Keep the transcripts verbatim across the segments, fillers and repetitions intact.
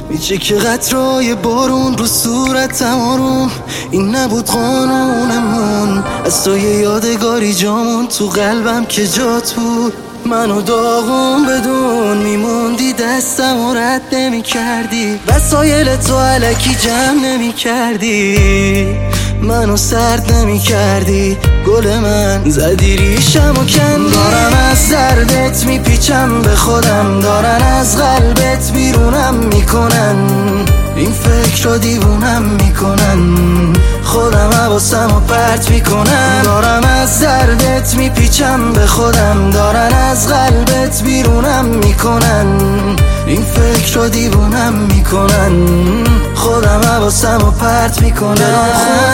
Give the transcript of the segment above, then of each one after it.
میچه که قطرهای بارون رو صورتم آروم. این نبود قانونمون، از تو یه یادگاری جامون تو قلبم که جات بود. منو داغون بدون میموندی، دستم و رد نمی کردی، وسایل تو علکی جمع نمی کردی، منو سرد نمی کردی. گل من زدی ریشم و کندی. دارم از دردت میپیچم به خودم، دارن از قلبت بیرونم میکنن، این فکر رو دیوونم میکنن، خودم حواسم رو پرت میکنم. دارم از دردت میپیچم به خودم، دارن از قلبت بیرونم میکنن، این فکر رو دیوونم میکنن، خودم حواسم رو پرت میکنم.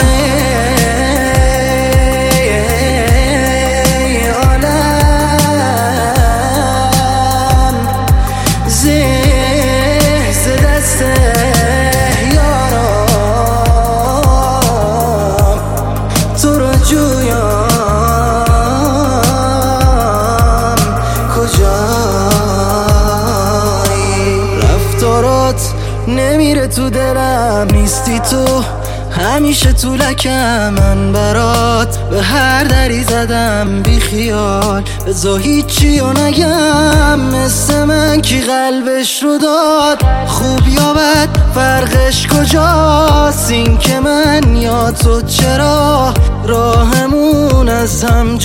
نمیره تو دلم، نیستی تو همیشه تو لکم. من برات به هر دری زدم بی خیال، بذار هیچی رو نگم. مثل من کی قلبش رو داد، خوب یا بد فرقش کجاست؟ این که من یا تو چرا راهمون از هم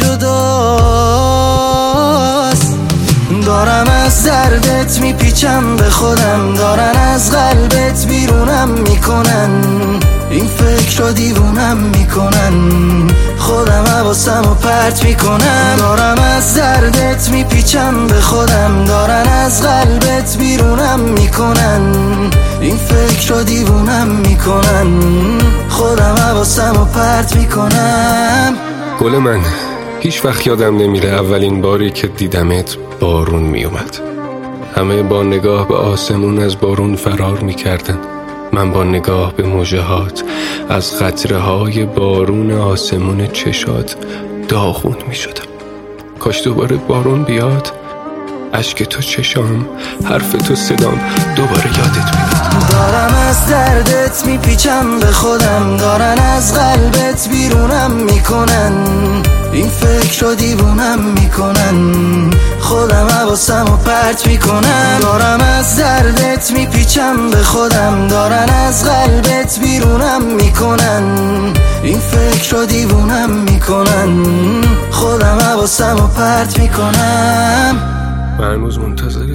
جداست؟ دارم از دردت میپیچم به خودم، دارن از قلبت بیرونم میکنن، این فکر رو دیوونم میکنن، خودم حواسم رو پرت میکنم. دارم از دردت میپیچم به خودم، دارن از قلبت بیرونم میکنن، این فکر رو دیوونم میکنن، خودم حواسم رو پرت میکنم. گل من هیچ وقت یادم نمیره اولین باری که دیدمت بارون میومد. همه با نگاه به آسمون از بارون فرار میکردن، من با نگاه به موجهات از قطره های بارون آسمون چشات داغون میشدم. کاش دوباره بارون بیاد، اشک تو چشام، حرف تو صدام، دوباره یادت بیاد. دارم از دردت میپیچم به خودم، دارن از قلبت بیرونم میکنن، این فکر رو دیوونم میکنن، خودم حواسم رو پرت میکنم. دارم از دردت میپیچم به خودم، دارن از قلبت بیرونم میکنن، این فکر رو دیوونم میکنن، خودم حواسم رو پرت میکنم. من هنوز منتظر